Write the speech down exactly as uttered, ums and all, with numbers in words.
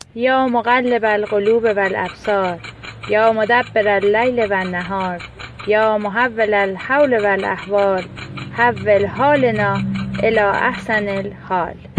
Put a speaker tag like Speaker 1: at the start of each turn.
Speaker 1: یا مقلب القلوب والابصار، یا مدبر اللیل والنهار، یا محول الحول والاحوال، حول حالنا الی احسن الحال.